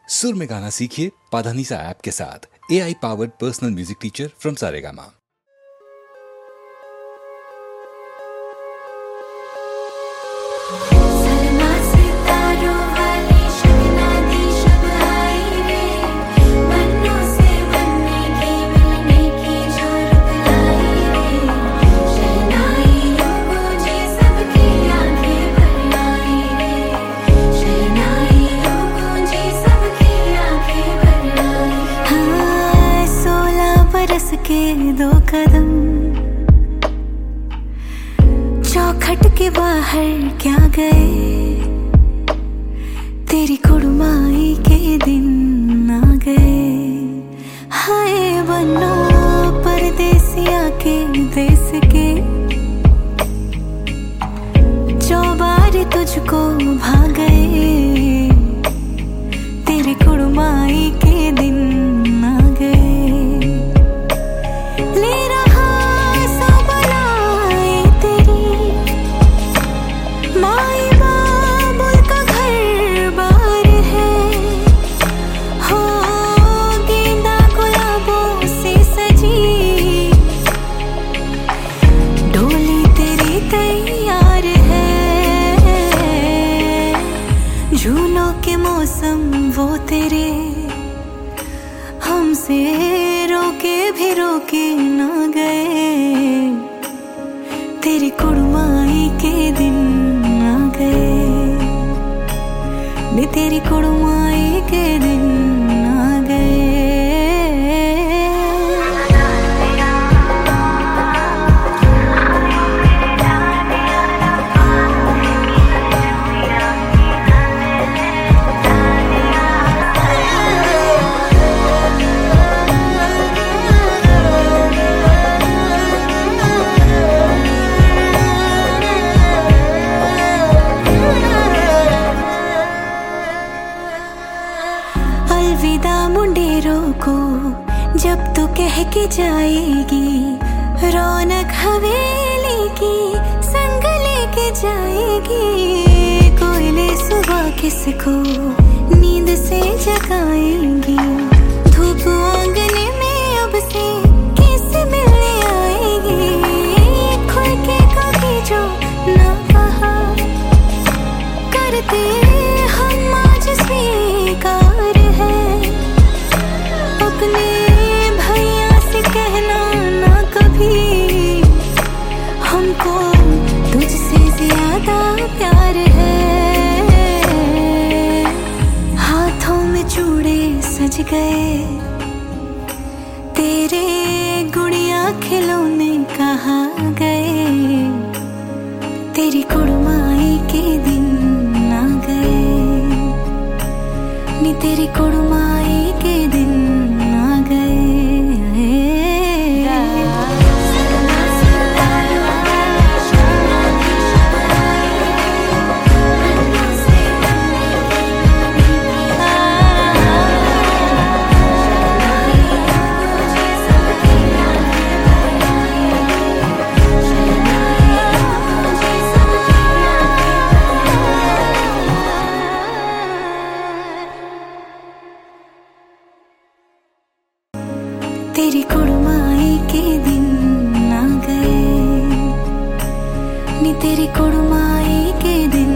सुर में गाना सीखिए पाधानीसा ऐप के साथ। AI powered personal music teacher from Saregama. के दो कदम चौखट के बाहर क्या गए, तेरी कुड़माई के दिन आ गए। हाय बनो परदेसिया के देश के, चौबार तुझको भा गए, तेरी कुड़माई के दिन आ गए। झूलों के मौसम वो तेरे, हमसे रोके भी रोके ना गए, तेरी कुड़माई के दिन आ गए, नी तेरी कुड़माई के दिन आ गए। अलविदा मुंडेरों को जब तू कह के जाएगी, रौनक हवेली की संग लेके जाएगी। कोयले सुबह किसको नींद से जगाएंगी, धूप आंगने में अब से कैसे मिलने आएगी। खुल के कभी जो ना कहा करते हम आज स्वीकार है, अपने भैया से कहना ना कभी, हमको तुझसे ज्यादा प्यार है। हाथों में चूड़े सज गए, तेरे गुड़िया खिलौने कहाँ गए, तेरी कुड़माई के दिन आ गए, नी तेरी कुड़माई के दिन आ गए। तेरी कुड़माई के दिन आ गए, नी तेरी कुड़माई के दिन